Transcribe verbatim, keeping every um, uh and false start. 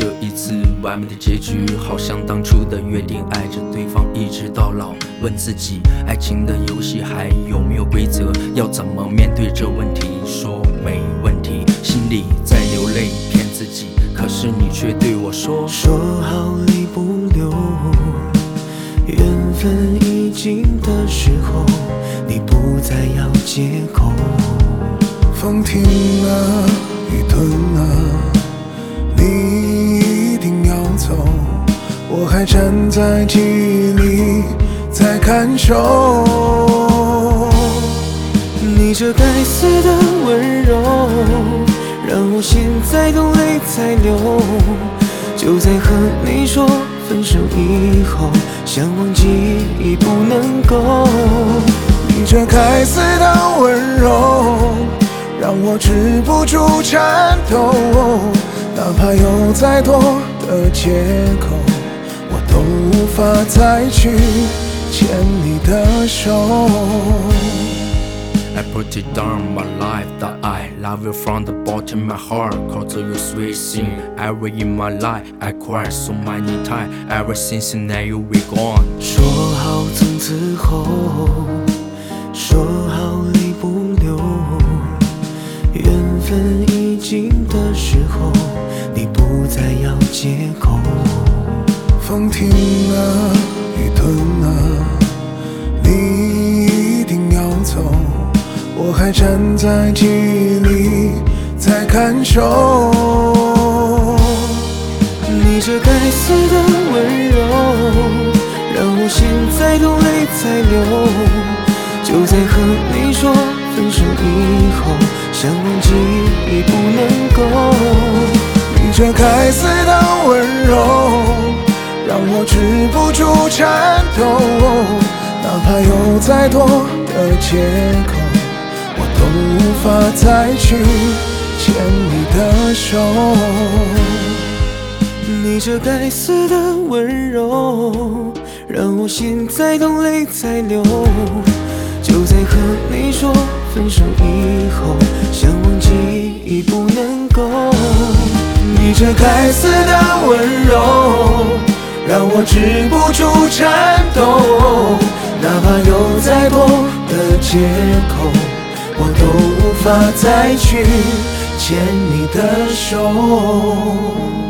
这一次完美的结局，好像当初的约定，爱着对方一直到老。问自己，爱情的游戏还有没有规则？要怎么面对这问题？说没问题，心里在流泪骗自己，可是你却对我说， 说好离不留，缘分已尽的时候，你不再要借口。 风停了，雨停了，你一定要走，我还站在记忆里在看守。 你这该死的温柔，让我现在都泪在流。就在和你说分手以后，想忘记已不能够。 你这该死的温柔，让我止不住颤抖。哪怕有再多的借口，我都无法再去牵你的手。 I put it down my life that I love you from the bottom of my heart, cause you're sweet thing. Ever in my life I cried so many times, ever since now you be gone. 说好从此后，说好离不留，缘分已尽的时候，你不再要借口。 风停了，雨停了，你一定要走，我还站在记忆里在看守。 你这该死的温柔，让我现在都泪在流。就在和你说分手以后，想忘记已不能够。 你这该死的温柔，让我止不住颤抖。哪怕有再多的借口，我都无法再去牵你的手。 你这该死的温柔，让我现在都泪在流。就在和你说分手以后，想忘记已不能够。 你这该死的温柔，让我止不住颤抖。哪怕有再多的借口，我都无法再去牵你的手。